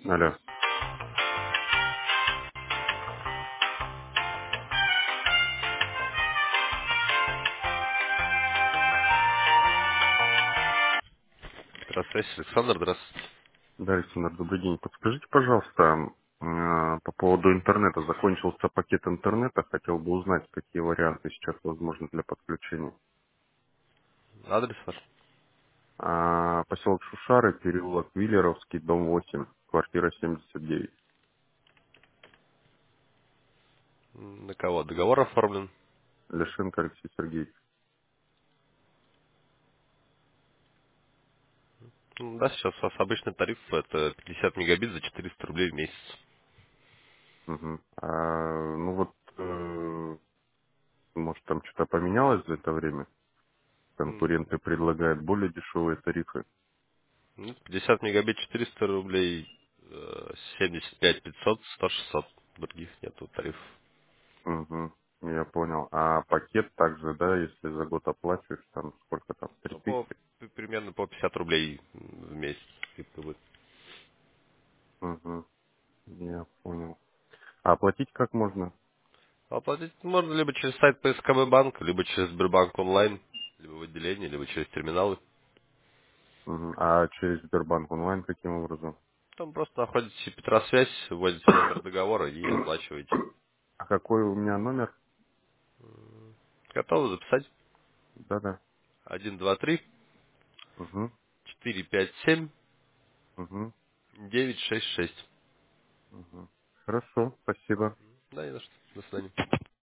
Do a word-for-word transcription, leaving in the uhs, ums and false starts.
Алло. Здравствуйте, Александр, здравствуйте. Да, Александр, добрый день. Подскажите, пожалуйста, э, по поводу интернета. Закончился пакет интернета. Хотел бы узнать, какие варианты сейчас возможны для подключения. Адрес ваш? А, Поселок Шушары, переулок Виллеровский, дом восемь, квартира семьдесят девять. М, На кого? Договор оформлен? Ляшенко Алексей Сергеевич. М, Да, сейчас у вас обычный тариф, это пятьдесят мегабит за четыреста рублей в месяц. Мгм. А, ну вот, э, может, там что-то поменялось за это время? М, Конкуренты предлагают более дешевые тарифы. ну, пятьдесят мегабит четыреста рублей, э, семьдесят пять пятьсот, сто шестьсот. Других нету тарифов. Угу. Я понял. А пакет также, да, если за год оплачиваешь, там сколько там, три Ну, по, тысячи? п- примерно по пятьдесят рублей м, в месяц. скидка будет. Угу. Я понял. А оплатить как можно? Оплатить можно либо через сайт П С К Б банк, либо через Сбербанк онлайн, либо в отделении, либо через терминалы. Мгм. А через Сбербанк онлайн каким образом? Там просто находите Петросвязь, вводите номер договора и оплачиваете. А какой у меня номер? Готовы записать? Да-да. Один, два, три, Угу. четыре, пять, семь, Угу. девять, шесть, шесть. Угу. Хорошо, спасибо. Да, не за что. До свидания.